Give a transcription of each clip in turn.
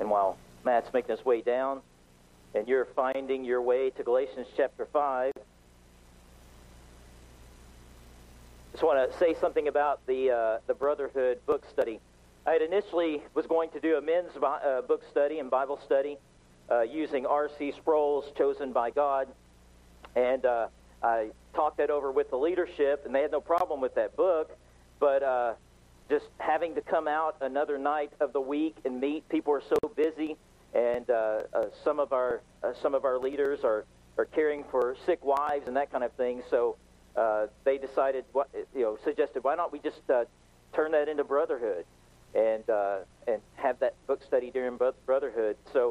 And while Matt's making his way down, and you're finding your way to Galatians chapter 5, just want to say something about the Brotherhood book study. I had initially was going to do a men's book study and Bible study using R.C. Sproul's Chosen by God, and I talked that over with the leadership, and they had no problem with that book, but just having to come out another night of the week and meet, people are so busy, and some of our leaders are caring for sick wives and that kind of thing, so they decided, suggested, why don't we just turn that into Brotherhood and have that book study during Brotherhood. So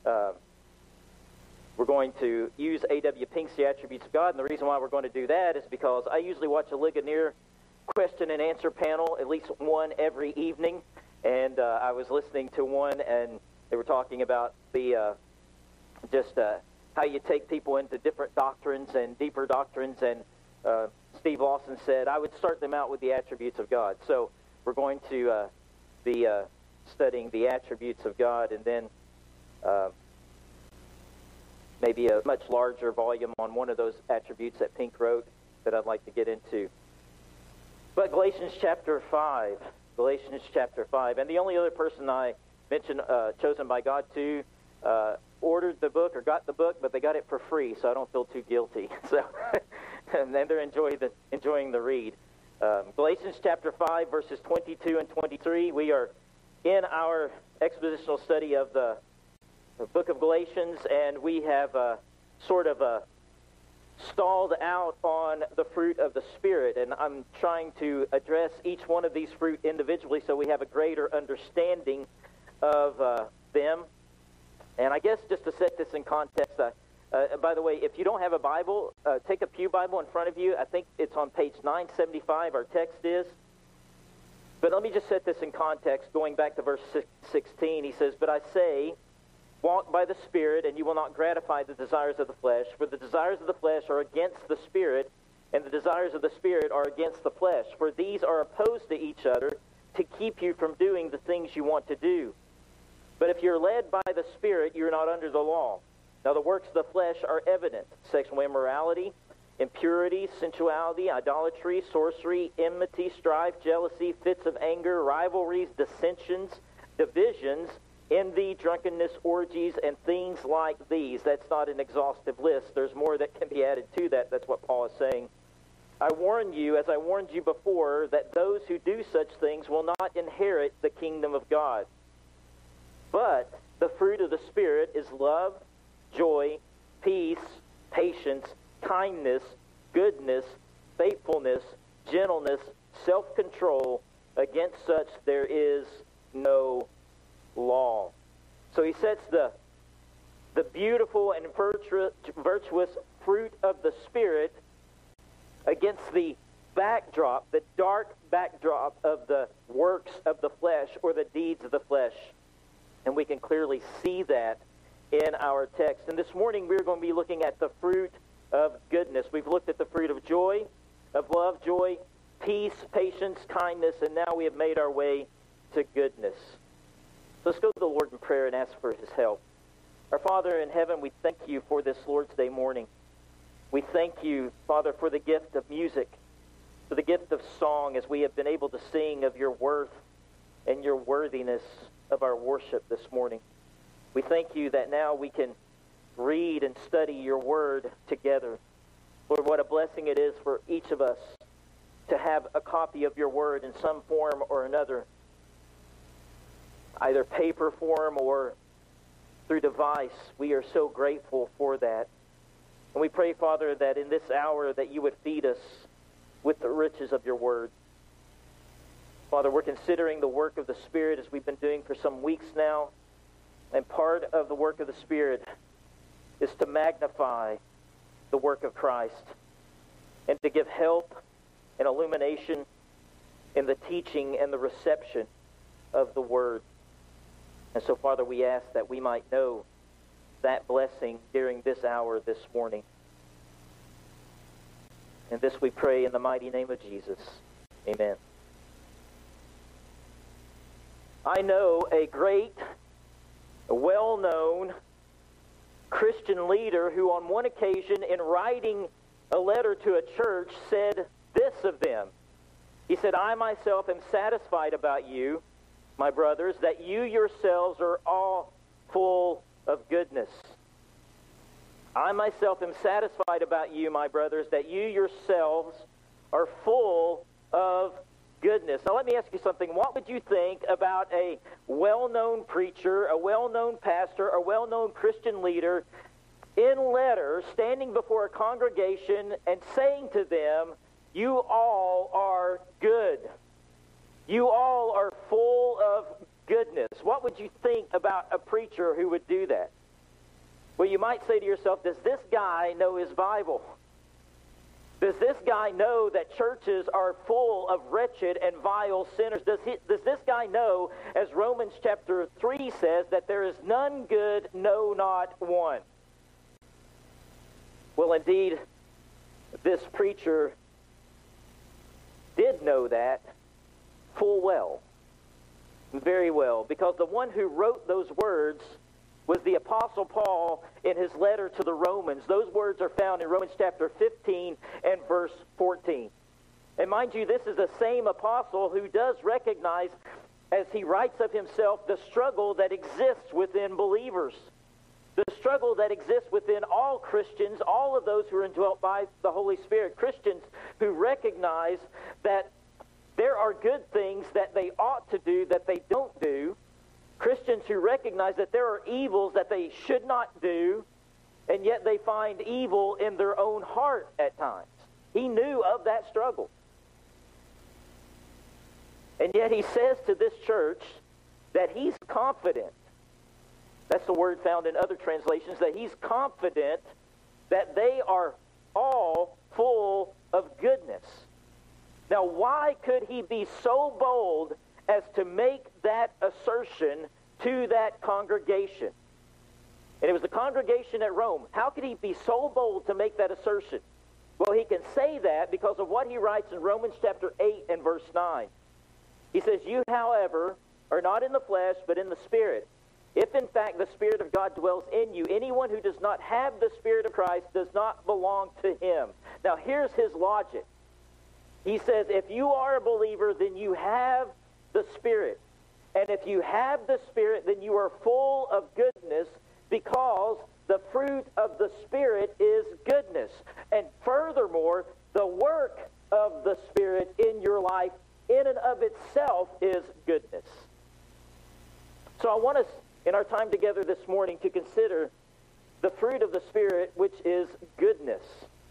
we're going to use A.W. Pink's The Attributes of God, and the reason why we're going to do that is because I usually watch a Ligonier question and answer panel, at least one every evening, and I was listening to one, and they were talking about the how you take people into different doctrines and deeper doctrines, and Steve Lawson said I would start them out with the attributes of God. So we're going to be studying the attributes of God, and then maybe a much larger volume on one of those attributes that Pink wrote that I'd like to get into. But Galatians chapter 5, and the only other person I mentioned Chosen by God to ordered the book or got the book, but they got it for free, so I don't feel too guilty. So, and then they're enjoying the read. Galatians chapter 5, verses 22 and 23. We are in our expositional study of the book of Galatians, and we have stalled out on the fruit of the Spirit, and I'm trying to address each one of these fruit individually so we have a greater understanding of them. And I guess just to set this in context, by the way, if you don't have a Bible, take a pew Bible in front of you. I think it's on page 975, our text is. But let me just set this in context, going back to verse 16. He says, "But I say, walk by the Spirit, and you will not gratify the desires of the flesh. For the desires of the flesh are against the Spirit, and the desires of the Spirit are against the flesh. For these are opposed to each other to keep you from doing the things you want to do. But if you're led by the Spirit, you're not under the law. Now the works of the flesh are evident: sexual immorality, impurity, sensuality, idolatry, sorcery, enmity, strife, jealousy, fits of anger, rivalries, dissensions, divisions, envy, drunkenness, orgies, and things like these." That's not an exhaustive list. There's more that can be added to that. That's what Paul is saying. "I warn you, as I warned you before, that those who do such things will not inherit the kingdom of God. But the fruit of the Spirit is love, joy, peace, patience, kindness, goodness, faithfulness, gentleness, self-control. Against such there is no law." So he sets the beautiful and virtuous fruit of the Spirit against the backdrop, the dark backdrop of the works of the flesh or the deeds of the flesh. And we can clearly see that in our text. And this morning we're going to be looking at the fruit of goodness. We've looked at the fruit of joy, of love, joy, peace, patience, kindness, and now we have made our way to goodness. So let's go to the Lord in prayer and ask for His help. Our Father in heaven, we thank you for this Lord's Day morning. We thank you, Father, for the gift of music, for the gift of song, as we have been able to sing of your worth and your worthiness of our worship this morning. We thank you that now we can read and study your word together. Lord, what a blessing it is for each of us to have a copy of your word in some form or another, either paper form or through device. We are so grateful for that. And we pray, Father, that in this hour that you would feed us with the riches of your word. Father, we're considering the work of the Spirit as we've been doing for some weeks now. And part of the work of the Spirit is to magnify the work of Christ and to give help and illumination in the teaching and the reception of the word. And so, Father, we ask that we might know that blessing during this hour this morning. And this we pray in the mighty name of Jesus. Amen. I know a great a well-known Christian leader who on one occasion in writing a letter to a church said this of them. He said, "I myself am satisfied about you, my brothers, that you yourselves are all full of goodness." I myself am satisfied about you, my brothers, that you yourselves are full of goodness. Now let me ask you something. What would you think about a well-known preacher, a well-known pastor, a well-known Christian leader in letters standing before a congregation and saying to them, "You all are good. You all are full of goodness"? What would you think about a preacher who would do that? Well, you might say to yourself, does this guy know his Bible? Does this guy know that churches are full of wretched and vile sinners? Does this guy know, as Romans chapter 3 says, that there is none good, no, not one? Well, indeed, this preacher did know that full well, very well, because the one who wrote those words was the Apostle Paul in his letter to the Romans. Those words are found in Romans chapter 15 and verse 14. And mind you, this is the same apostle who does recognize, as he writes of himself, the struggle that exists within believers. The struggle that exists within all Christians, all of those who are indwelt by the Holy Spirit. Christians who recognize that there are good things that they ought to do that they don't do. Christians who recognize that there are evils that they should not do, and yet they find evil in their own heart at times. He knew of that struggle. And yet he says to this church that he's confident. That's the word found in other translations, that he's confident that they are all full of goodness. Now, why could he be so bold as to make that assertion to that congregation? And it was the congregation at Rome. How could he be so bold to make that assertion? Well, he can say that because of what he writes in Romans chapter 8 and verse 9. He says, "You, however, are not in the flesh, but in the Spirit. If, in fact, the Spirit of God dwells in you, anyone who does not have the Spirit of Christ does not belong to him." Now, here's his logic. He says, if you are a believer, then you have the Spirit. And if you have the Spirit, then you are full of goodness, because the fruit of the Spirit is goodness. And furthermore, the work of the Spirit in your life in and of itself is goodness. So I want us, in our time together this morning, to consider the fruit of the Spirit, which is goodness.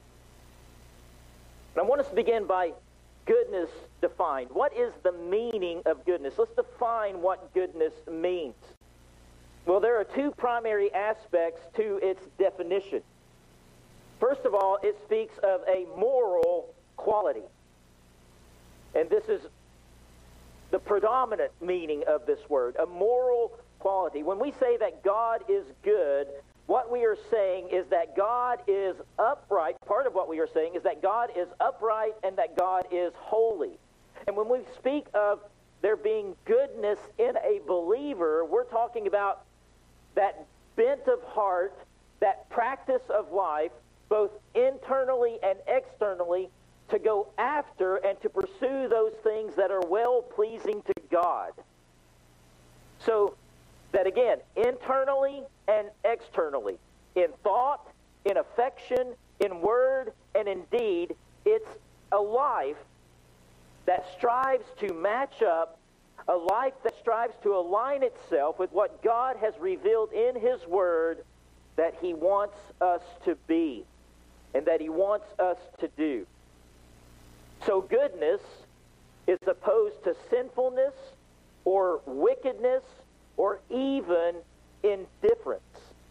And I want us to begin by goodness defined. What is the meaning of goodness? Let's define what goodness means. Well, there are two primary aspects to its definition. First of all, it speaks of a moral quality. And this is the predominant meaning of this word, a moral quality. When we say that God is good, what we are saying is that God is upright. Part of what we are saying is that God is upright and that God is holy. And when we speak of there being goodness in a believer, we're talking about that bent of heart, that practice of life, both internally and externally, to go after and to pursue those things that are well-pleasing to God. So that again, internally and externally, in thought, in affection, in word, and in deed, it's a life that strives to match up, a life that strives to align itself with what God has revealed in His Word that He wants us to be and that He wants us to do. So goodness is opposed to sinfulness or wickedness or even indifference.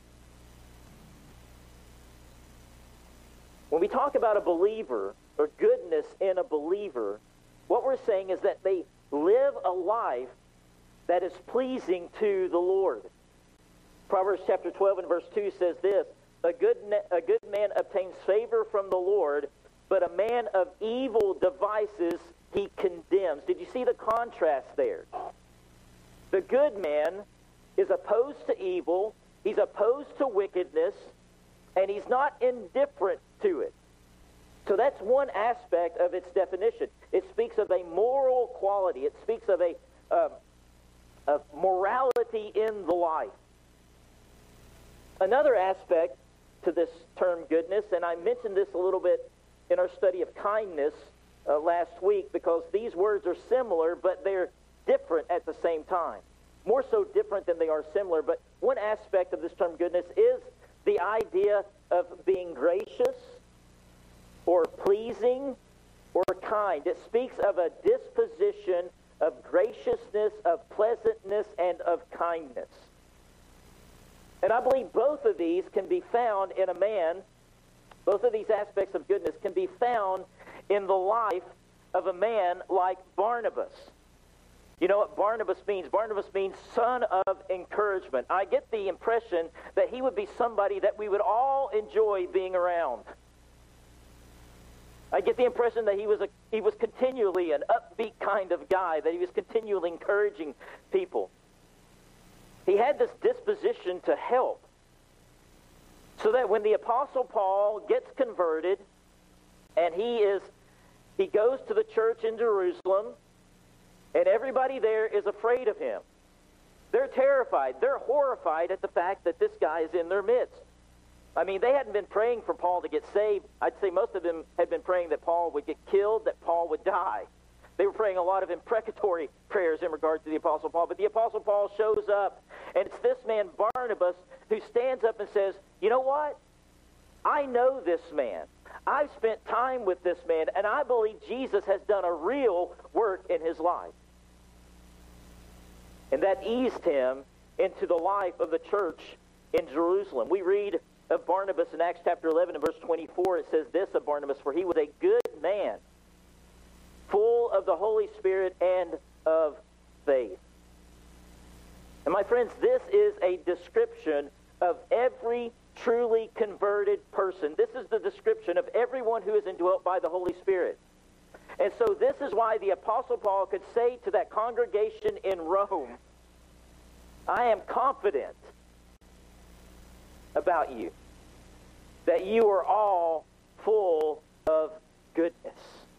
When we talk about a believer or goodness in a believer, what we're saying is that they live a life that is pleasing to the Lord. Proverbs chapter 12 and verse 2 says this, a good man obtains favor from the Lord, but a man of evil devices he condemns. Did you see the contrast there? The good man is opposed to evil, he's opposed to wickedness, and he's not indifferent to it. So that's one aspect of its definition. It speaks of a moral quality. It speaks of of morality in the life. Another aspect to this term goodness, and I mentioned this a little bit in our study of kindness last week, because these words are similar, but they're different at the same time. More so different than they are similar. But one aspect of this term goodness is the idea of being gracious or pleasing or kind. It speaks of a disposition of graciousness, of pleasantness, and of kindness. And I believe both of these can be found in a man. Both of these aspects of goodness can be found in the life of a man like Barnabas. You know what Barnabas means? Barnabas means son of encouragement. I get the impression that he would be somebody that we would all enjoy being around. I get the impression that he was continually an upbeat kind of guy, that he was continually encouraging people. He had this disposition to help, so that when the Apostle Paul gets converted and he goes to the church in Jerusalem, and everybody there is afraid of him. They're terrified. They're horrified at the fact that this guy is in their midst. I mean, they hadn't been praying for Paul to get saved. I'd say most of them had been praying that Paul would get killed, that Paul would die. They were praying a lot of imprecatory prayers in regard to the Apostle Paul. But the Apostle Paul shows up, and it's this man, Barnabas, who stands up and says, you know what? I know this man. I've spent time with this man, and I believe Jesus has done a real work in his life. And that eased him into the life of the church in Jerusalem. We read of Barnabas in Acts chapter 11 and verse 24. It says this of Barnabas, for he was a good man, full of the Holy Spirit and of faith. And my friends, this is a description of every truly converted person. This is the description of everyone who is indwelt by the Holy Spirit. And so this is why the Apostle Paul could say to that congregation in Rome, I am confident about you, that you are all full of goodness.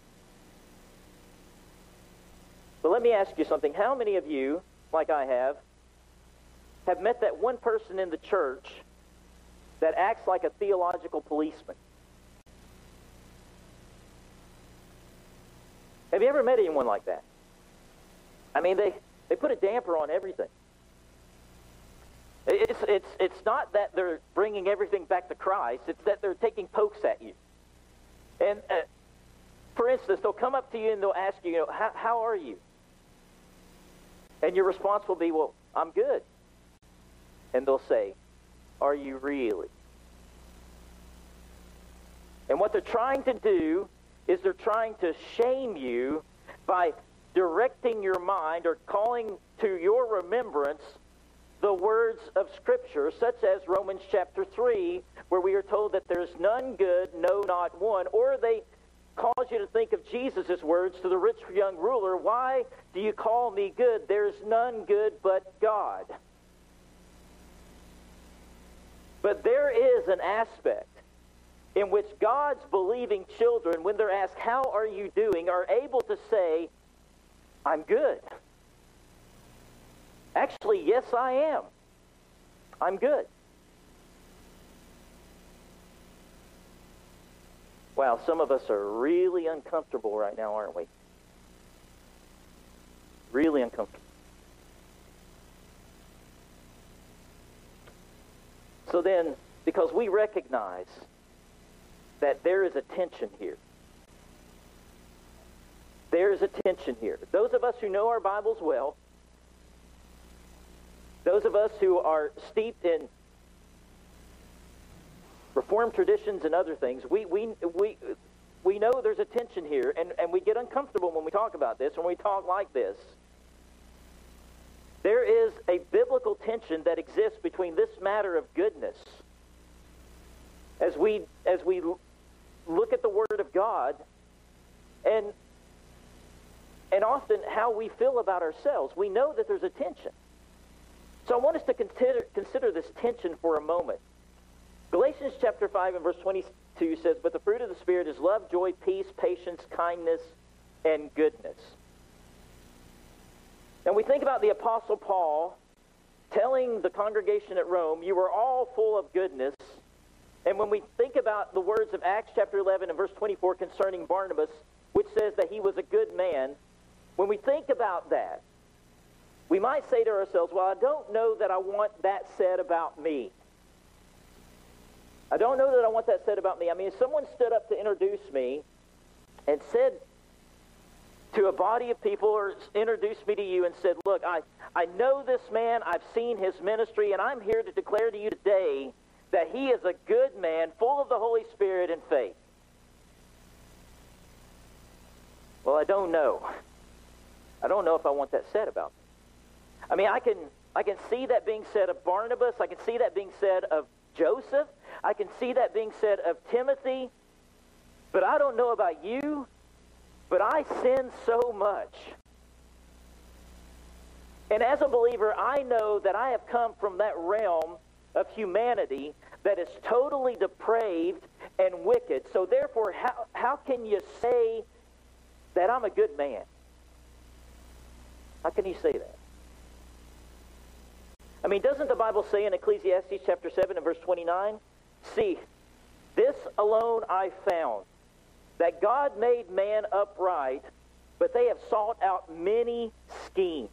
But let me ask you something. How many of you, like I have met that one person in the church that acts like a theological policeman? Have you ever met anyone like that? I mean, they put a damper on everything. It's not that they're bringing everything back to Christ. It's that they're taking pokes at you. And for instance, they'll come up to you and they'll ask you, how are you? And your response will be, well, I'm good. And they'll say, are you really? And what they're trying to do is they're trying to shame you by directing your mind or calling to your remembrance the words of Scripture, such as Romans chapter 3, where we are told that there's none good, no, not one. Or they cause you to think of Jesus' words to the rich young ruler, why do you call me good? There's none good but God. But there is an aspect in which God's believing children, when they're asked, how are you doing, are able to say, I'm good. Actually, yes, I am. I'm good. Wow, some of us are really uncomfortable right now, aren't we? Really uncomfortable. So then, because we recognize that there is a tension here. There is a tension here. Those of us who know our Bibles well, those of us who are steeped in Reformed traditions and other things, we know there's a tension here, and we get uncomfortable when we talk about this, when we talk like this. There is a biblical tension that exists between this matter of goodness. As we look at the Word of God, and often how we feel about ourselves, we know that there's a tension. So I want us to consider this tension for a moment. Galatians chapter 5 and verse 22 says, "But the fruit of the Spirit is love, joy, peace, patience, kindness, and goodness." And we think about the Apostle Paul telling the congregation at Rome, "You are all full of goodness." And when we think about the words of Acts chapter 11 and verse 24 concerning Barnabas, which says that he was a good man, when we think about that, we might say to ourselves, well, I don't know that I want that said about me. I don't know that I want that said about me. I mean, if someone stood up to introduce me and said to a body of people, or introduced me to you and said, look, I know this man, I've seen his ministry, and I'm here to declare to you today that he is a good man, full of the Holy Spirit and faith. Well, I don't know. I don't know if I want that said about me. I mean, I can see that being said of Barnabas. I can see that being said of Joseph. I can see that being said of Timothy. But I don't know about you, but I sin so much. And as a believer, I know that I have come from that realm of humanity that is totally depraved and wicked. So therefore, how can you say that I'm a good man? How can you say that? I mean, doesn't the Bible say in Ecclesiastes chapter 7 and verse 29, "See, this alone I found, that God made man upright, but they have sought out many schemes."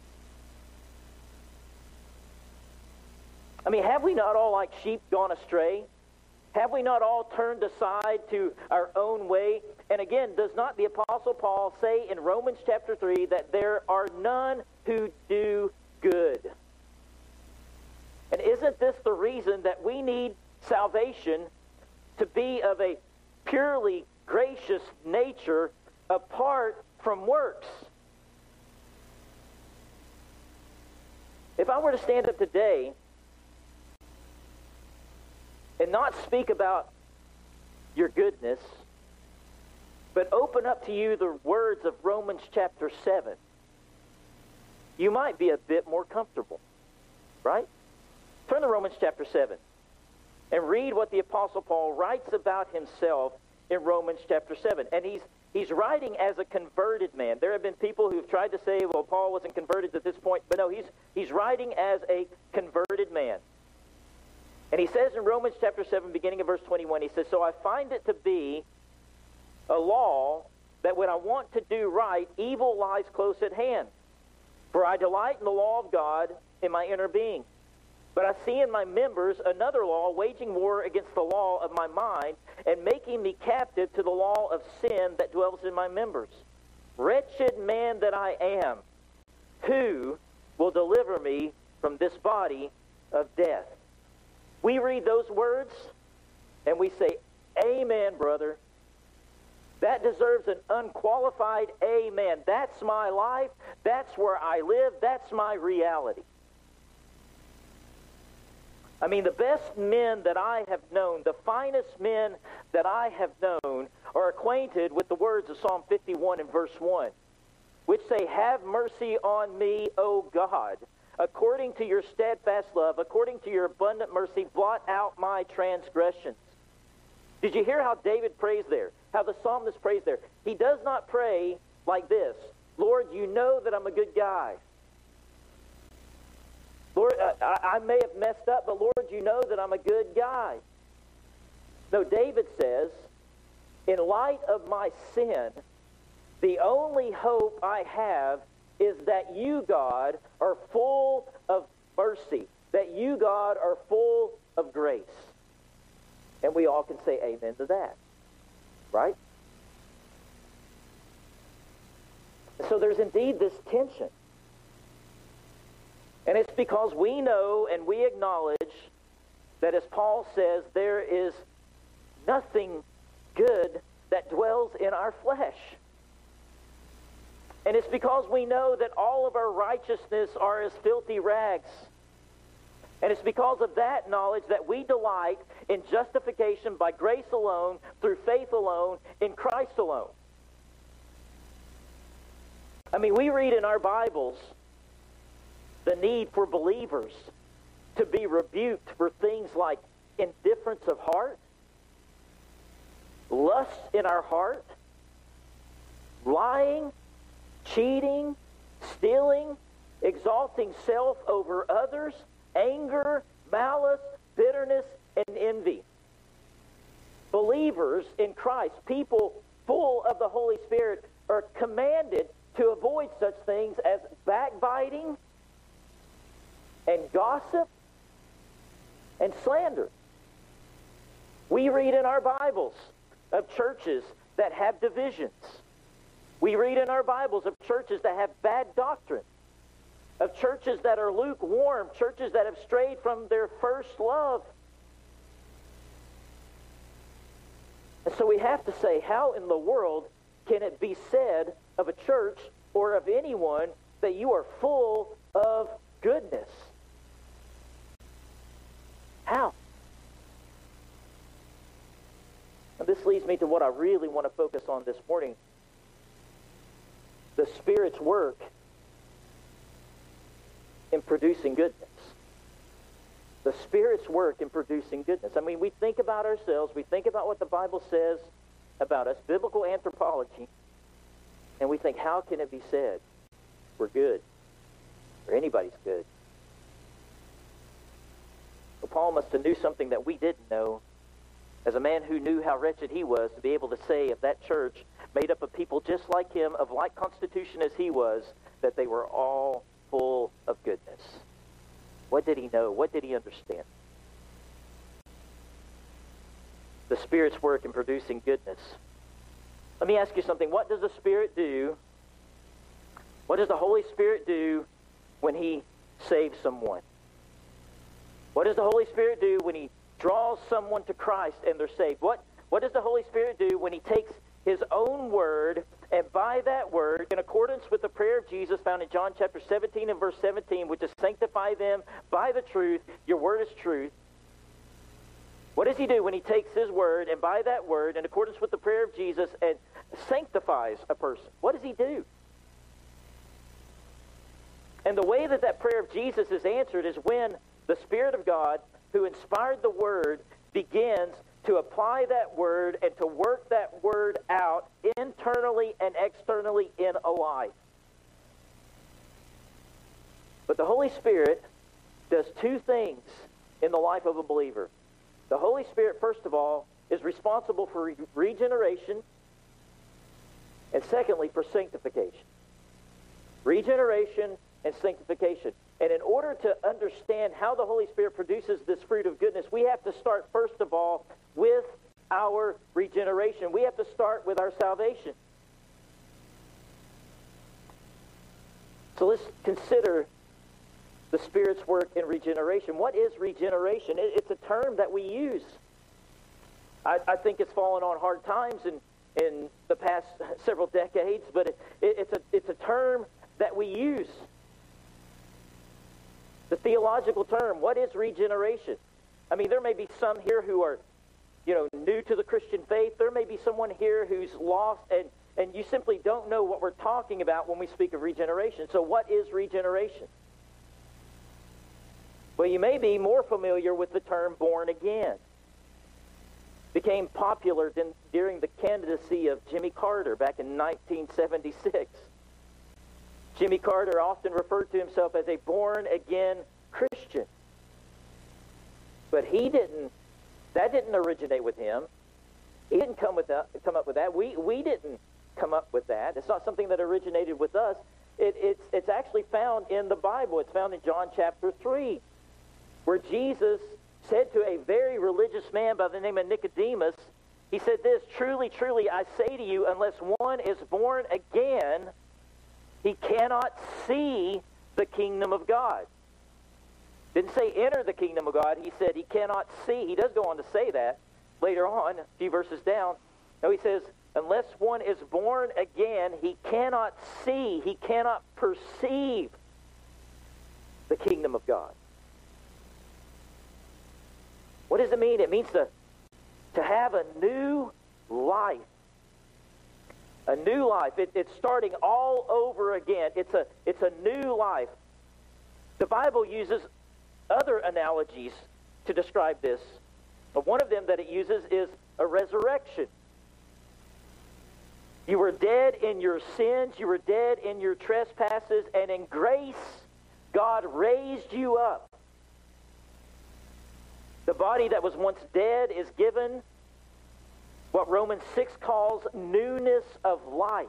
I mean, have we not all like sheep gone astray? Have we not all turned aside to our own way? And again, does not the Apostle Paul say in Romans chapter 3 that there are none who do good? And isn't this the reason that we need salvation to be of a purely gracious nature apart from works? If I were to stand up today and not speak about your goodness, but open up to you the words of Romans chapter 7, you might be a bit more comfortable, right? Turn to Romans chapter 7 and read what the Apostle Paul writes about himself in Romans chapter 7. And he's writing as a converted man. There have been people who've tried to say, well, Paul wasn't converted at this point. But no, he's writing as a converted man. And he says in Romans chapter 7, beginning of verse 21, he says, "So I find it to be a law that when I want to do right, evil lies close at hand. For I delight in the law of God in my inner being. But I see in my members another law, waging war against the law of my mind, and making me captive to the law of sin that dwells in my members. Wretched man that I am, who will deliver me from this body of death?" We read those words, and we say, "Amen, brother." That deserves an unqualified amen. That's my life. That's where I live. That's my reality. I mean, the best men that I have known, the finest men that I have known, are acquainted with the words of Psalm 51 and verse 1, which say, "Have mercy on me, O God, according to your steadfast love, according to your abundant mercy, blot out my transgressions." Did you hear how David prays there? How the psalmist prays there? He does not pray like this, "Lord, you know that I'm a good guy. Lord, I may have messed up, but Lord, you know that I'm a good guy." No, David says, "In light of my sin, the only hope I have is that you, God, are full of mercy, that you, God, are full of grace." And we all can say amen to that, right? So there's indeed this tension. And it's because we know and we acknowledge that, as Paul says, there is nothing good that dwells in our flesh. And it's because we know that all of our righteousness are as filthy rags. And it's because of that knowledge that we delight in justification by grace alone, through faith alone, in Christ alone. I mean, we read in our Bibles the need for believers to be rebuked for things like indifference of heart, lust in our heart, lying, cheating, stealing, exalting self over others, anger, malice, bitterness, and envy. Believers in Christ, people full of the Holy Spirit, are commanded to avoid such things as backbiting and gossip and slander. We read in our Bibles of churches that have divisions. We read in our Bibles of churches that have bad doctrine, of churches that are lukewarm, churches that have strayed from their first love. And so we have to say, how in the world can it be said of a church or of anyone that you are full of goodness? How? And this leads me to what I really want to focus on this morning. The Spirit's work in producing goodness. The Spirit's work in producing goodness. I mean, we think about ourselves, we think about what the Bible says about us, biblical anthropology, and we think, how can it be said we're good, or anybody's good? Well, Paul must have knew something that we didn't know, as a man who knew how wretched he was, to be able to say of that church, made up of people just like him, of like constitution as he was, that they were all full of goodness. What did he know? What did he understand? The Spirit's work in producing goodness. Let me ask you something. What does the Spirit do? What does the Holy Spirit do when He saves someone? What does the Holy Spirit do when He draws someone to Christ and they're saved? What does the Holy Spirit do when He takes His own word, and by that word, in accordance with the prayer of Jesus found in John chapter 17 and verse 17, which is sanctify them by the truth, your word is truth. What does He do when He takes His word, and by that word, in accordance with the prayer of Jesus, and sanctifies a person? What does He do? And the way that that prayer of Jesus is answered is when the Spirit of God, who inspired the word, begins to apply that word and to work that word out internally and externally in a life. But the Holy Spirit does two things in the life of a believer. The Holy Spirit, first of all, is responsible for regeneration, and secondly, for sanctification. Regeneration and sanctification. And in order to understand how the Holy Spirit produces this fruit of goodness, we have to start, first of all, with our regeneration. We have to start with our salvation. So let's consider the Spirit's work in regeneration. What is regeneration? It's a term that we use. I think it's fallen on hard times in the past several decades, but it's a term that we use. The theological term, what is regeneration? I mean, there may be some here who are, new to the Christian faith. There may be someone here who's lost, and you simply don't know what we're talking about when we speak of regeneration. So what is regeneration? Well, you may be more familiar with the term born again. Became popular during the candidacy of Jimmy Carter back in 1976. Jimmy Carter often referred to himself as a born-again Christian. But that didn't originate with him. He didn't come up with that. We didn't come up with that. It's not something that originated with us. It's actually found in the Bible. It's found in John chapter 3, where Jesus said to a very religious man by the name of Nicodemus, He said this, truly, truly, I say to you, unless one is born again, he cannot see the kingdom of God. Didn't say enter the kingdom of God. He said he cannot see. He does go on to say that later on, a few verses down. No, he says, unless one is born again, he cannot see, he cannot perceive the kingdom of God. What does it mean? It means to have a new life. A new life. It's starting all over again. It's a new life. The Bible uses other analogies to describe this. But one of them that it uses is a resurrection. You were dead in your sins, you were dead in your trespasses, and in grace, God raised you up. The body that was once dead is given what Romans 6 calls newness of life.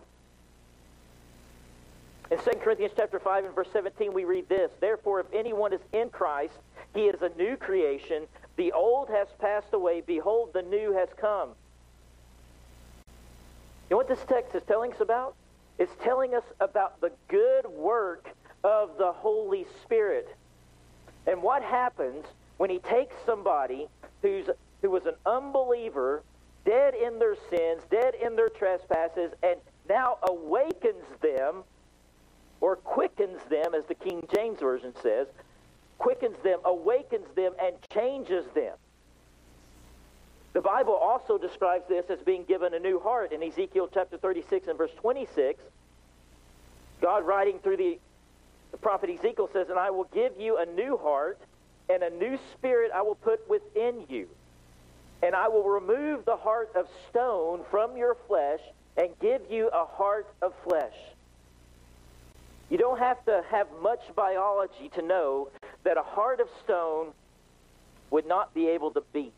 In 2 Corinthians chapter 5 and verse 17, we read this, "Therefore, if anyone is in Christ, he is a new creation. The old has passed away. Behold, the new has come." You know what this text is telling us about? It's telling us about the good work of the Holy Spirit. And what happens when He takes somebody who was an unbeliever, dead in their sins, dead in their trespasses, and now awakens them, or quickens them, as the King James Version says, quickens them, awakens them, and changes them. The Bible also describes this as being given a new heart. In Ezekiel chapter 36 and verse 26, God writing through the prophet Ezekiel says, "And I will give you a new heart, and a new spirit I will put within you. And I will remove the heart of stone from your flesh, and give you a heart of flesh." You don't have to have much biology to know that a heart of stone would not be able to beat.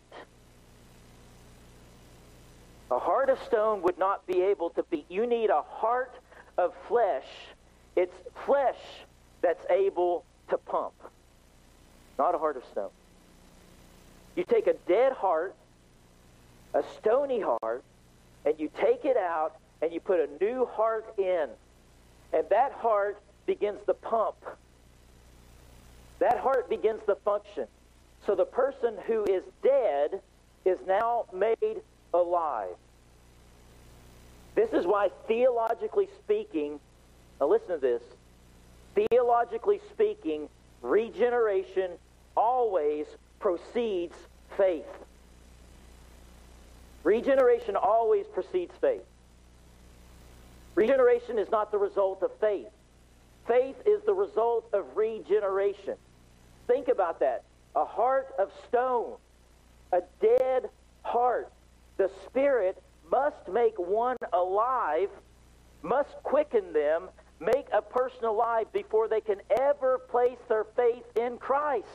A heart of stone would not be able to beat. You need a heart of flesh. It's flesh that's able to pump, not a heart of stone. You take a dead heart, a stony heart, and you take it out and you put a new heart in. And that heart begins to pump. That heart begins to function. So the person who is dead is now made alive. This is why theologically speaking, now listen to this, theologically speaking, regeneration always precedes faith. Regeneration always precedes faith. Regeneration is not the result of faith. Faith is the result of regeneration. Think about that. A heart of stone, a dead heart. The Spirit must make one alive, must quicken them, make a person alive before they can ever place their faith in Christ.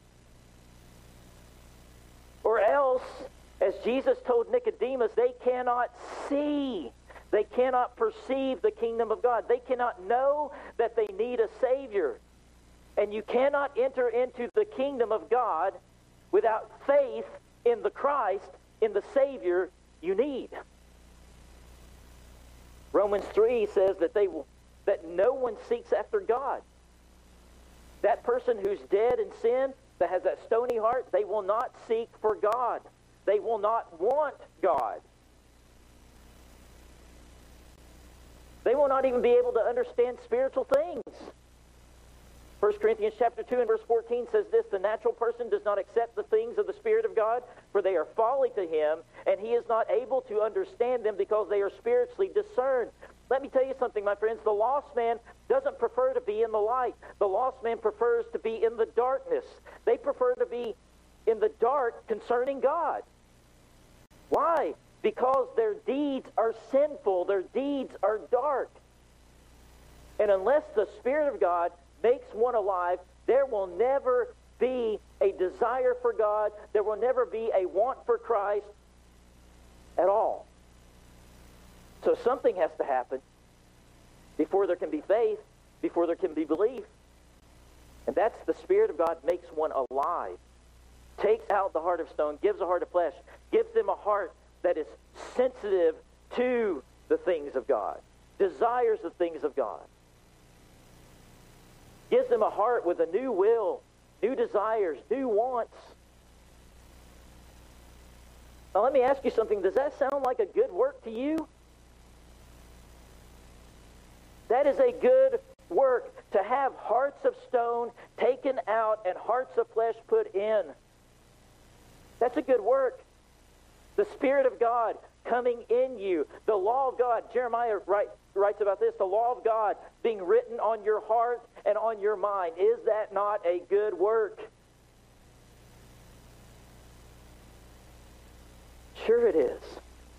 Or else, as Jesus told Nicodemus, they cannot see. They cannot perceive the kingdom of God. They cannot know that they need a Savior. And you cannot enter into the kingdom of God without faith in the Christ, in the Savior you need. Romans 3 says that no one seeks after God. That person who's dead in sin, that has that stony heart, they will not seek for God. They will not want God. They will not even be able to understand spiritual things. 1 Corinthians chapter 2 and verse 14 says this, "The natural person does not accept the things of the Spirit of God, for they are folly to him, and he is not able to understand them because they are spiritually discerned." Let me tell you something, my friends. The lost man doesn't prefer to be in the light. The lost man prefers to be in the darkness. They prefer to be in the dark concerning God. Why? Because their deeds are sinful. Their deeds are dark. And unless the Spirit of God makes one alive, there will never be a desire for God. There will never be a want for Christ at all. So something has to happen before there can be faith, before there can be belief. And that's the Spirit of God makes one alive. Takes out the heart of stone, gives a heart of flesh, gives them a heart that is sensitive to the things of God, desires the things of God. Gives them a heart with a new will, new desires, new wants. Now let me ask you something. Does that sound like a good work to you? That is a good work, to have hearts of stone taken out and hearts of flesh put in. That's a good work. The Spirit of God coming in you. The law of God, Jeremiah writes about this, the law of God being written on your heart and on your mind. Is that not a good work? Sure it is.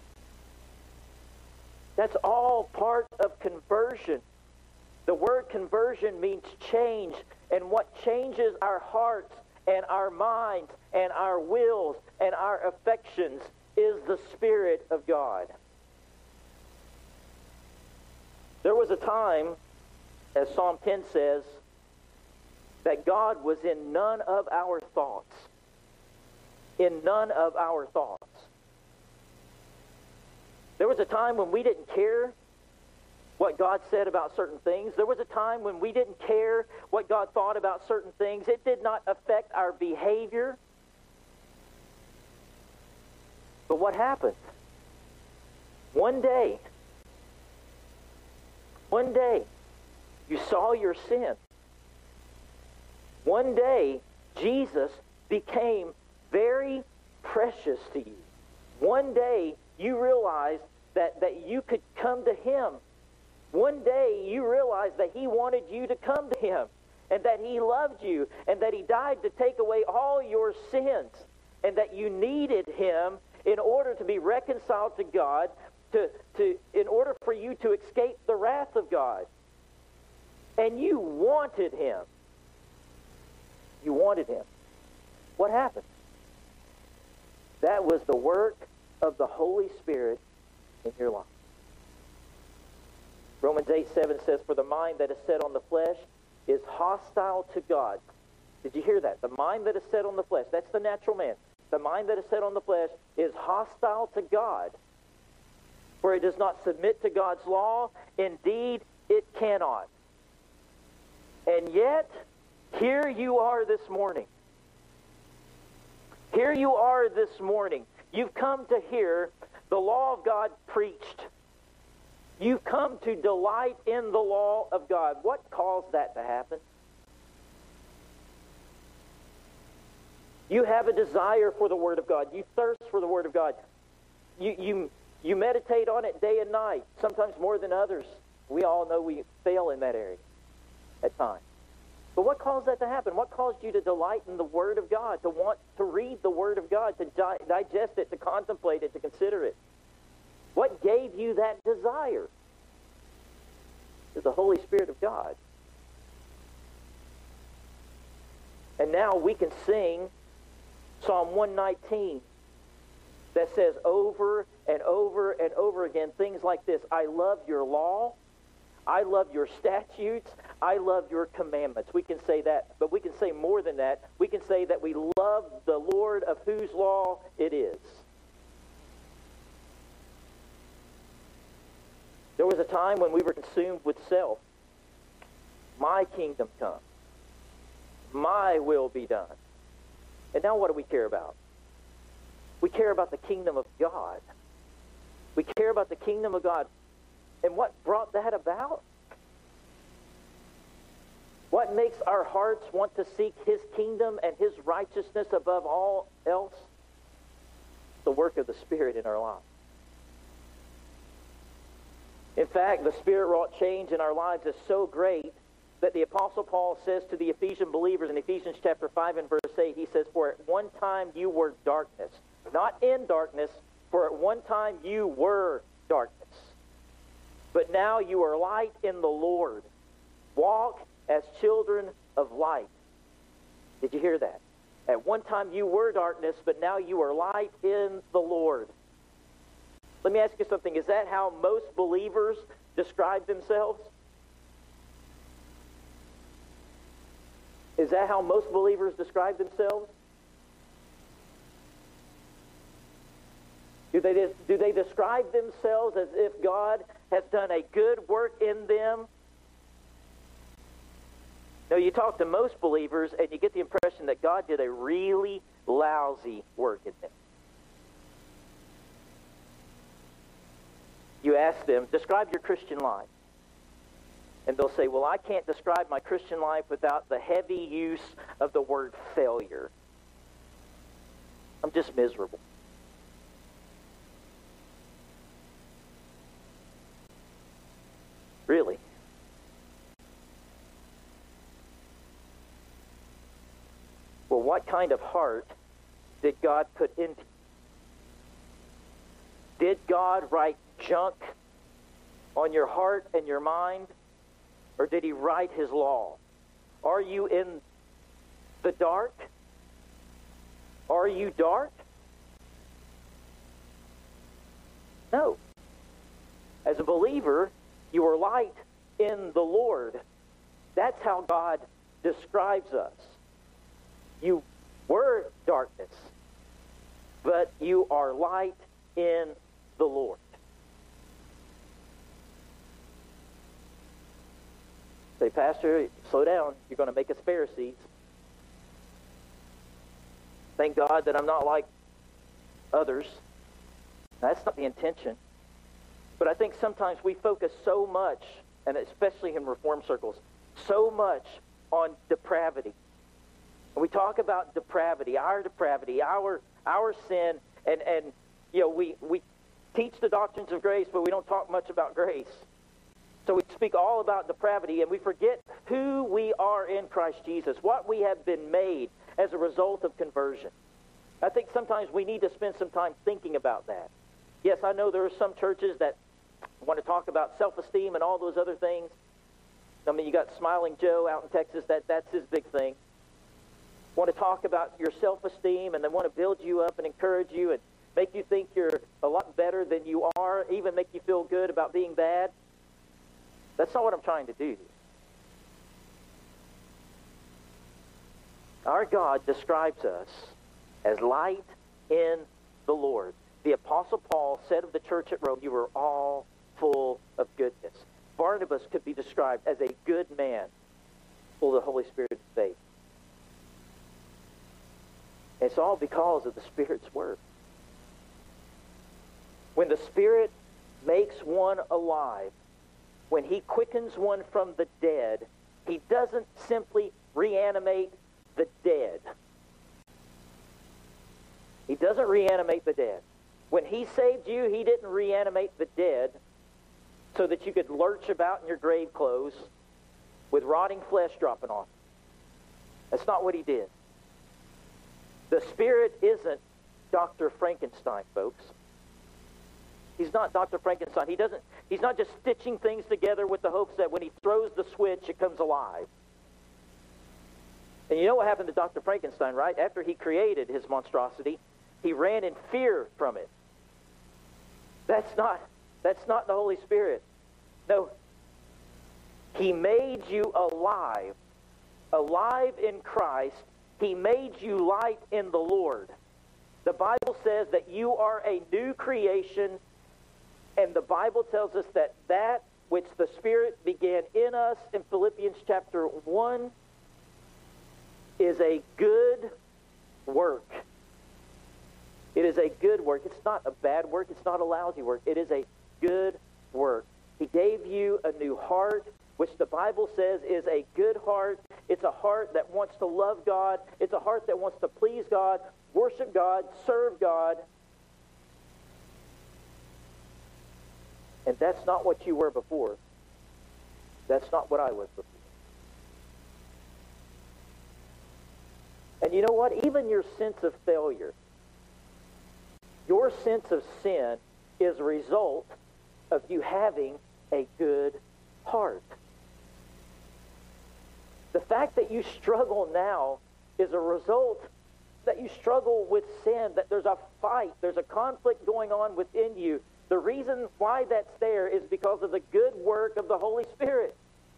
That's all part of conversion. The word conversion means change, and what changes our hearts and our minds and our wills and our affections is the Spirit of God. There was a time, as Psalm 10 says, that God was in none of our thoughts. In none of our thoughts. There was a time when we didn't care what God said about certain things. There was a time when we didn't care what God thought about certain things. It did not affect our behavior. But what happened? One day, you saw your sin. One day, Jesus became very precious to you. One day, you realized that you could come to Him. One day, you realized that He wanted you to come to Him, and that He loved you, and that He died to take away all your sins, and that you needed Him in order to be reconciled to God, in order for you to escape the wrath of God. And you wanted Him. You wanted Him. What happened? That was the work of the Holy Spirit in your life. Romans 8:7 says, "For the mind that is set on the flesh is hostile to God." Did you hear that? The mind that is set on the flesh, that's the natural man. The mind that is set on the flesh is hostile to God. For it does not submit to God's law. Indeed, it cannot. And yet, here you are this morning. Here you are this morning. You've come to hear the law of God preached. You've come to delight in the law of God. What caused that to happen? You have a desire for the Word of God. You thirst for the Word of God. You meditate on it day and night, sometimes more than others. We all know we fail in that area at times. But what caused that to happen? What caused you to delight in the Word of God, to want to read the Word of God, to digest it, to contemplate it, to consider it? What gave you that desire? It's the Holy Spirit of God. And now we can sing Psalm 119 that says over and over and over again things like this: I love your law, I love your statutes, I love your commandments. We can say that, but we can say more than that. We can say that we love the Lord of whose law it is. There was a time when we were consumed with self. My kingdom come. My will be done. And now what do we care about? We care about the kingdom of God. We care about the kingdom of God. And what brought that about? What makes our hearts want to seek His kingdom and His righteousness above all else? The work of the Spirit in our lives. In fact, the Spirit-wrought change in our lives is so great that the Apostle Paul says to the Ephesian believers in Ephesians chapter 5 and verse 8, he says, "For at one time you were darkness." Not in darkness, for at one time you were darkness. But now you are light in the Lord. Walk as children of light. Did you hear that? At one time you were darkness, but now you are light in the Lord. Let me ask you something. Is that how most believers describe themselves? Is that how most believers describe themselves? Do they describe themselves as if God has done a good work in them? No, you talk to most believers and you get the impression that God did a really lousy work in them. You ask them, describe your Christian life. And they'll say, well, I can't describe my Christian life without the heavy use of the word failure. I'm just miserable. what kind of heart did God put into you? Did God write junk on your heart and your mind? Or did he write his law? Are you in the dark? Are you dark? No. As a believer, you are light in the Lord. That's how God describes us. You were darkness, but you are light in the Lord. Say, Pastor, slow down. You're going to make us Pharisees. Thank God that I'm not like others. That's not the intention. But I think sometimes we focus so much, and especially in Reform circles, so much on depravity. And we talk about depravity, our sin, and you know, we teach the doctrines of grace, but we don't talk much about grace. So we speak all about depravity, and we forget who we are in Christ Jesus, what we have been made as a result of conversion. I think sometimes we need to spend some time thinking about that. Yes, I know there are some churches that want to talk about self-esteem and all those other things. I mean, you got Smiling Joe out in Texas, that's his big thing. Want to talk about your self-esteem, and they want to build you up and encourage you and make you think you're a lot better than you are, even make you feel good about being bad. That's not what I'm trying to do. Our God describes us as light in the Lord. The Apostle Paul said of the church at Rome, you were all full of goodness. Barnabas could be described as a good man, full of the Holy Spirit and faith. It's all because of the Spirit's work. When the Spirit makes one alive, when he quickens one from the dead, he doesn't simply reanimate the dead. He doesn't reanimate the dead. When he saved you, he didn't reanimate the dead so that you could lurch about in your grave clothes with rotting flesh dropping off. That's not what he did. The Spirit isn't Dr. Frankenstein, folks. He's not Dr. Frankenstein. He's not just stitching things together with the hopes that when he throws the switch, it comes alive. And you know what happened to Dr. Frankenstein, right? After he created his monstrosity, he ran in fear from it. That's not the Holy Spirit. No. He made you alive in Christ. He made you light in the Lord. The Bible says that you are a new creation, and the Bible tells us that which the Spirit began in us in Philippians chapter 1 is a good work. It is a good work. It's not a bad work. It's not a lousy work. It is a good work. He gave you a new heart, which the Bible says is a good heart. It's a heart that wants to love God. It's a heart that wants to please God, worship God, serve God. And that's not what you were before. That's not what I was before. And you know what? Even your sense of failure, your sense of sin is a result of you having a good heart. The fact that you struggle now is a result that you struggle with sin, that there's a fight, there's a conflict going on within you. The reason why that's there is because of the good work of the Holy Spirit.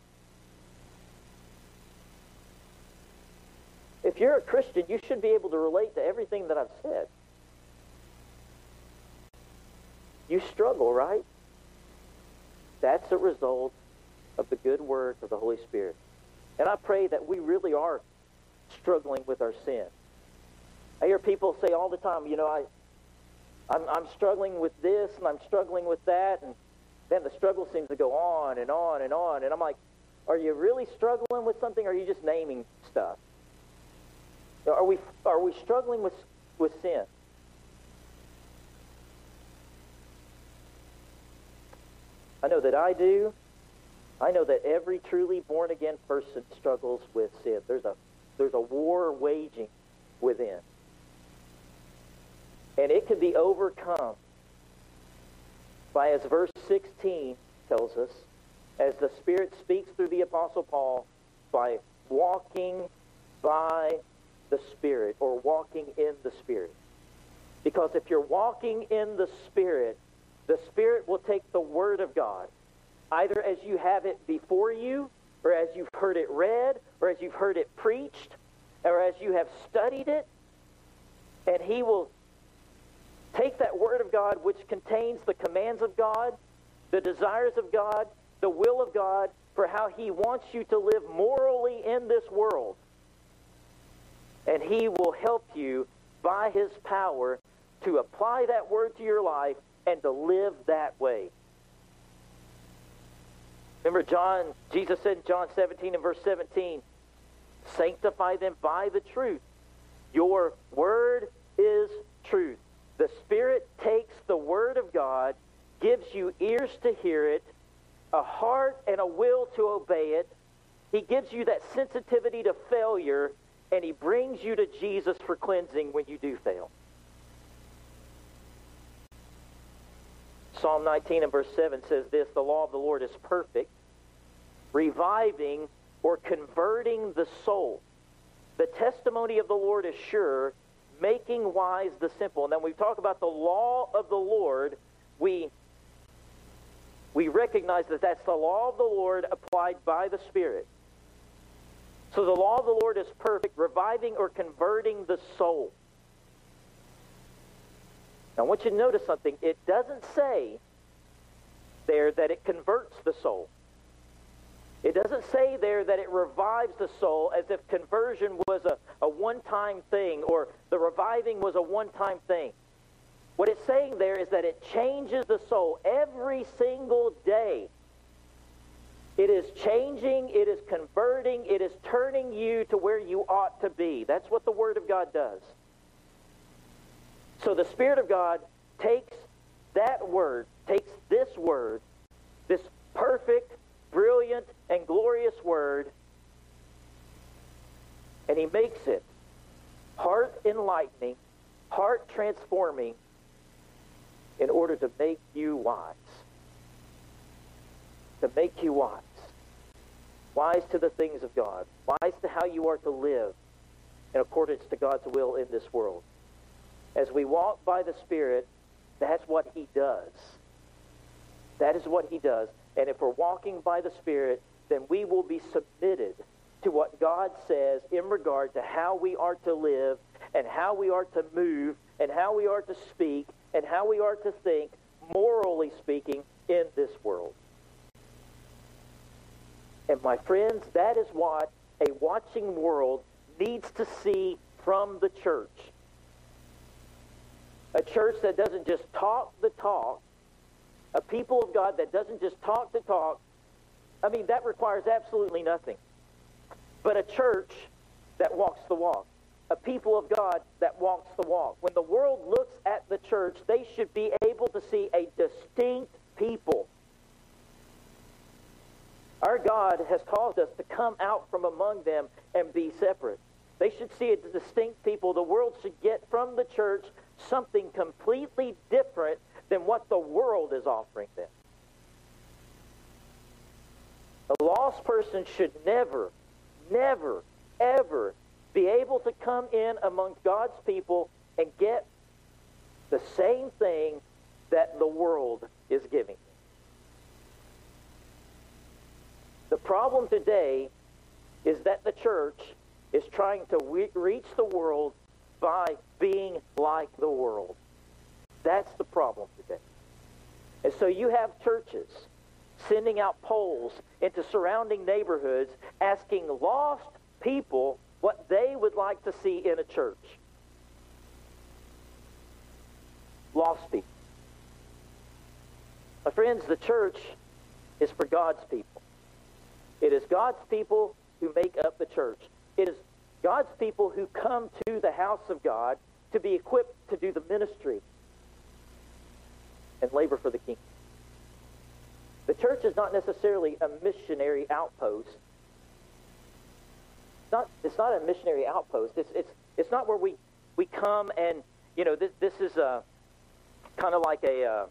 If you're a Christian, you should be able to relate to everything that I've said. You struggle, right? That's a result of the good work of the Holy Spirit. And I pray that we really are struggling with our sin. I hear people say all the time, you know, I'm struggling with this and I'm struggling with that, and then the struggle seems to go on and on and on. And I'm like, are you really struggling with something, or are you just naming stuff? Are we struggling with sin? I know that I do. I know that every truly born-again person struggles with sin. There's a war waging within. And it can be overcome by, as verse 16 tells us, as the Spirit speaks through the Apostle Paul, by walking by the Spirit, or walking in the Spirit. Because if you're walking in the Spirit will take the Word of God, either as you have it before you, or as you've heard it read, or as you've heard it preached, or as you have studied it, and He will take that Word of God, which contains the commands of God, the desires of God, the will of God, for how He wants you to live morally in this world. And He will help you by His power to apply that Word to your life and to live that way. Remember Jesus said in John 17 and verse 17, sanctify them by the truth. Your Word is truth. The Spirit takes the Word of God, gives you ears to hear it, a heart and a will to obey it. He gives you that sensitivity to failure, and He brings you to Jesus for cleansing when you do fail. Psalm 19 and verse 7 says this, the law of the Lord is perfect, reviving or converting the soul. The testimony of the Lord is sure, making wise the simple. And then we talk about the law of the Lord, we recognize that that's the law of the Lord applied by the Spirit. So the law of the Lord is perfect, reviving or converting the soul. Now I want you to notice something. It doesn't say there that it converts the soul. It doesn't say there that it revives the soul as if conversion was a one-time thing, or the reviving was a one-time thing. What it's saying there is that it changes the soul every single day. It is changing, it is converting, it is turning you to where you ought to be. That's what the Word of God does. So the Spirit of God takes that Word, takes this Word, this perfect, brilliant, and glorious Word, and He makes it heart enlightening, heart transforming, in order to make you wise. To make you wise. Wise to the things of God. Wise to how you are to live in accordance to God's will in this world. As we walk by the Spirit, that's what He does. That is what He does. And if we're walking by the Spirit, then we will be submitted to what God says in regard to how we are to live, and how we are to move, and how we are to speak, and how we are to think, morally speaking, in this world. And my friends, that is what a watching world needs to see from the church. A church that doesn't just talk the talk, a people of God that doesn't just talk the talk. I mean, that requires absolutely nothing. But a church that walks the walk. A people of God that walks the walk. When the world looks at the church, they should be able to see a distinct people. Our God has caused us to come out from among them and be separate. They should see a distinct people. The world should get from the church something completely different than what the world is offering them. A lost person should never, ever be able to come in amongst God's people and get the same thing that the world is giving. The problem today is that the church is trying to reach the world by being like the world. That's the problem today. And so you have churches sending out polls into surrounding neighborhoods asking lost people what they would like to see in a church. Lost people. My friends, the church is for God's people. It is God's people who make up the church. It is God's people who come to the house of God to be equipped to do the ministry and labor for the kingdom. The church is not necessarily a missionary outpost. It's not a missionary outpost. It's not where we come and, this is kind of like a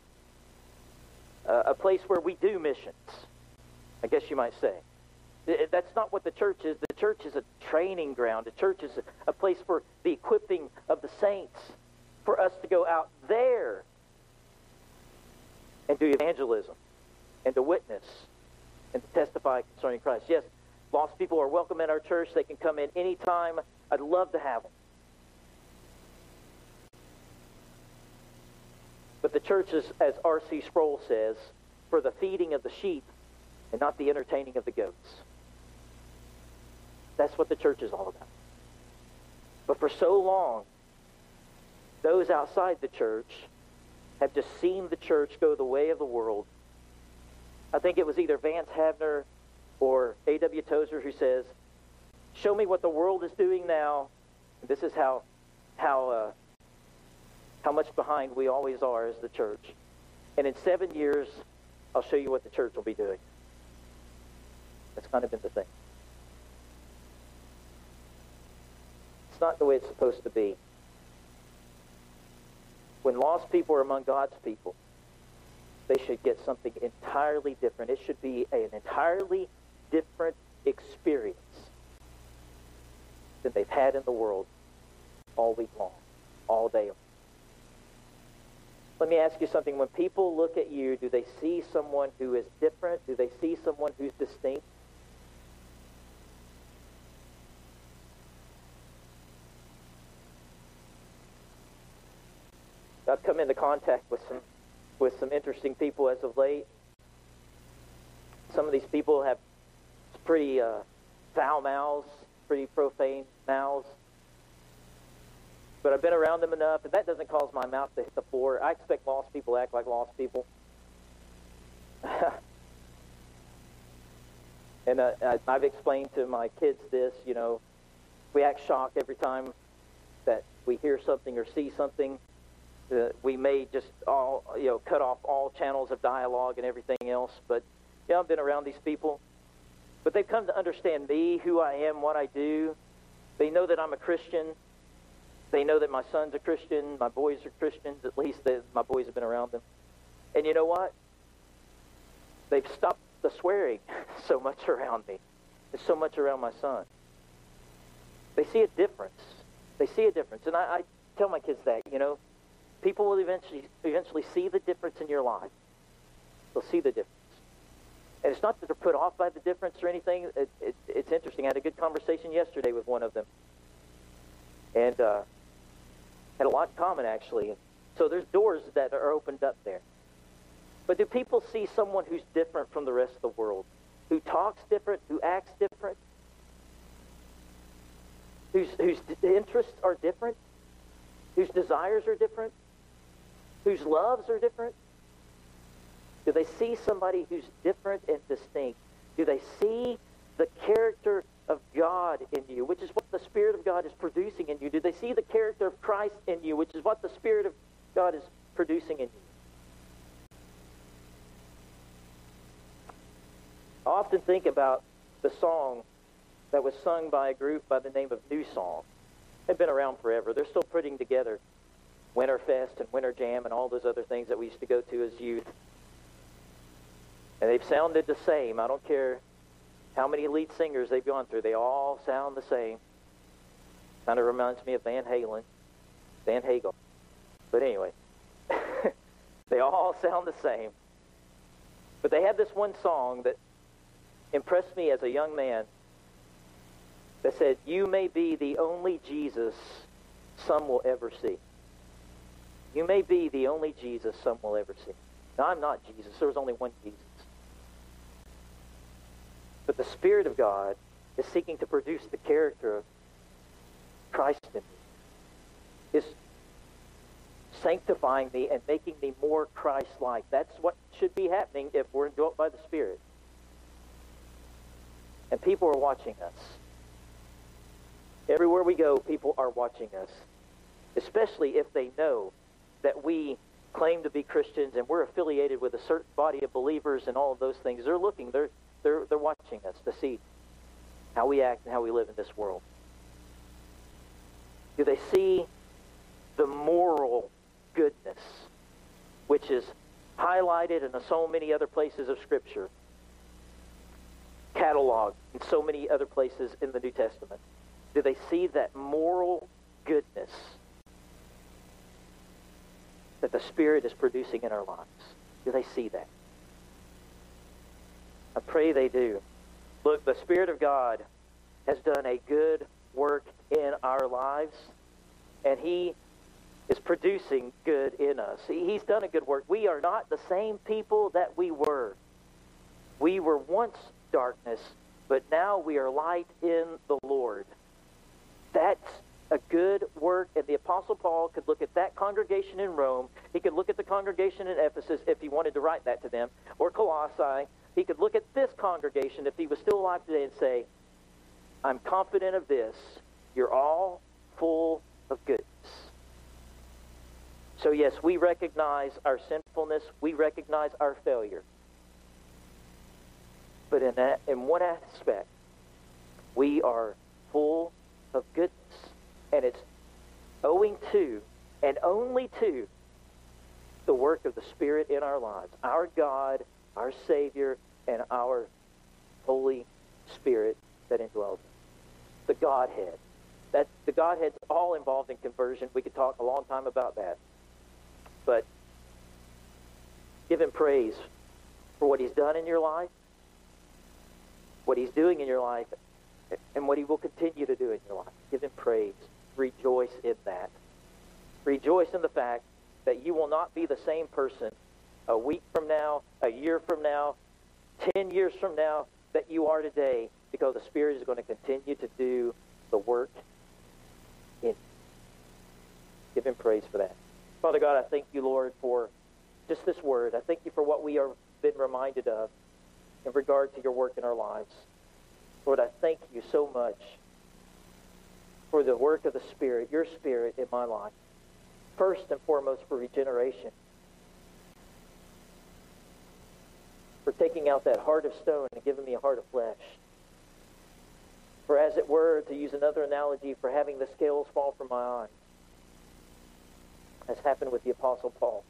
place where we do missions, I guess you might say. That's not what the church is. The church is a training ground. The church is a place for the equipping of the saints, for us to go out there and do evangelism and to witness and to testify concerning Christ. Yes, lost people are welcome at our church. They can come in anytime. I'd love to have them. But the church is, as R.C. Sproul says, for the feeding of the sheep and not the entertaining of the goats. That's what the church is all about. But for so long, those outside the church have just seen the church go the way of the world. I think it was either Vance Havner or A.W. Tozer who says, show me what the world is doing now. This is how much behind we always are as the church. And in 7 years, I'll show you what the church will be doing. That's kind of been the thing. It's not the way it's supposed to be. When lost people are among God's people, they should get something entirely different. It should be an entirely different experience than they've had in the world all week long, all day long. Let me ask you something. When people look at you, do they see someone who is different? Do they see someone who's distinct? I've come into contact with some interesting people as of late. Some of these people have pretty foul mouths, pretty profane mouths. But I've been around them enough, and that doesn't cause my mouth to hit the floor. I expect lost people to act like lost people. And I've explained to my kids this, we act shocked every time that we hear something or see something. We may just cut off all channels of dialogue and everything else. But, I've been around these people. But they've come to understand me, who I am, what I do. They know that I'm a Christian. They know that my son's a Christian. My boys are Christians. At least my boys have been around them. And you know what? They've stopped the swearing so much around me. There's so much around my son. They see a difference. They see a difference. And I tell my kids that, people will eventually see the difference in your life. They'll see the difference. And it's not that they're put off by the difference or anything. It's interesting. I had a good conversation yesterday with one of them. And had a lot in common, actually. So there's doors that are opened up there. But do people see someone who's different from the rest of the world? Who talks different, who acts different? Whose interests are different? Whose desires are different? Whose loves are different? Do they see somebody who's different and distinct? Do they see the character of God in you, which is what the Spirit of God is producing in you? Do they see the character of Christ in you, which is what the Spirit of God is producing in you? I often think about the song that was sung by a group by the name of New Song. They've been around forever. They're still putting together Winterfest and Winter Jam and all those other things that we used to go to as youth. And they've sounded the same. I don't care how many lead singers they've gone through. They all sound the same. Kind of reminds me of Van Hagel. But anyway, they all sound the same. But they have this one song that impressed me as a young man that said, "You may be the only Jesus some will ever see." You may be the only Jesus some will ever see. Now, I'm not Jesus. There was only one Jesus. But the Spirit of God is seeking to produce the character of Christ in me. Is sanctifying me and making me more Christ-like. That's what should be happening if we're indwelt by the Spirit. And people are watching us. Everywhere we go, people are watching us. Especially if they know that we claim to be Christians and we're affiliated with a certain body of believers and all of those things. They're looking, they're watching us to see how we act and how we live in this world. Do they see the moral goodness, which is highlighted in so many other places of Scripture, cataloged in so many other places in the New Testament? Do they see that moral goodness that the Spirit is producing in our lives? Do they see that? I pray they do. Look, the Spirit of God has done a good work in our lives, and He is producing good in us. He's done a good work. We are not the same people that we were. We were once darkness, but now we are light in the Lord. That's a good work, and the Apostle Paul could look at that congregation in Rome. He could look at the congregation in Ephesus if he wanted to write that to them, or Colossae. He could look at this congregation if he was still alive today and say, I'm confident of this. You're all full of goodness. So yes, we recognize our sinfulness. We recognize our failure. But in one aspect, we are full of goodness. And it's owing to, and only to, the work of the Spirit in our lives. Our God, our Savior, and our Holy Spirit that indwells us. The Godhead. The Godhead's all involved in conversion. We could talk a long time about that. But give Him praise for what He's done in your life, what He's doing in your life, and what He will continue to do in your life. Give Him praise. Rejoice in that. Rejoice in the fact that you will not be the same person a week from now, a year from now, 10 years from now that you are today, because the Spirit is going to continue to do the work in you. Give Him praise for that. Father God, I thank you, Lord, for just this word. I thank you for what we are been reminded of in regard to your work in our lives. Lord, I thank you so much for the work of the Spirit, your Spirit in my life. First and foremost for regeneration. For taking out that heart of stone and giving me a heart of flesh. For as it were, to use another analogy, for having the scales fall from my eyes. As happened with the Apostle Paul.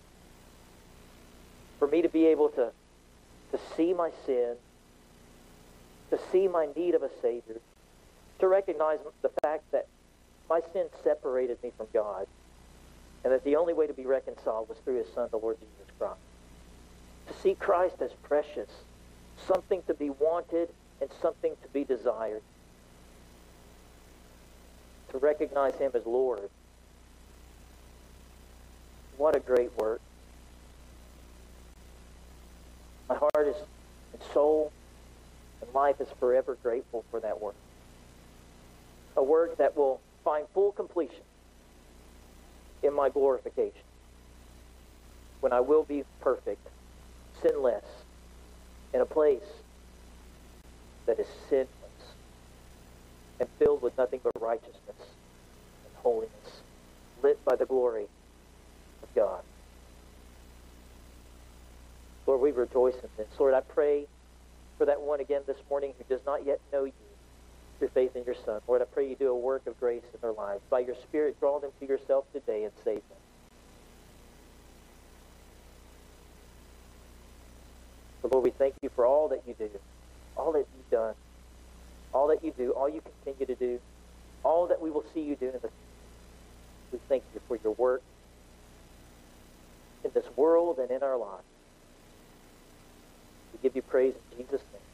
For me to be able to see my sin, to see my need of a Savior, to recognize the fact that my sin separated me from God, and that the only way to be reconciled was through His Son, the Lord Jesus Christ. To see Christ as precious, something to be wanted and something to be desired. To recognize Him as Lord. What a great work. My heart is, and soul and life is forever grateful for that work. A work that will find full completion in my glorification, when I will be perfect, sinless, in a place that is sinless and filled with nothing but righteousness and holiness, lit by the glory of God. Lord, we rejoice in this. Lord, I pray for that one again this morning who does not yet know you through faith in your Son. Lord, I pray you do a work of grace in their lives. By your Spirit, draw them to yourself today and save them. So, Lord, we thank you for all that you do, all that you've done, all that you do, all you continue to do, all that we will see you do in the future. We thank you for your work in this world and in our lives. We give you praise in Jesus' name.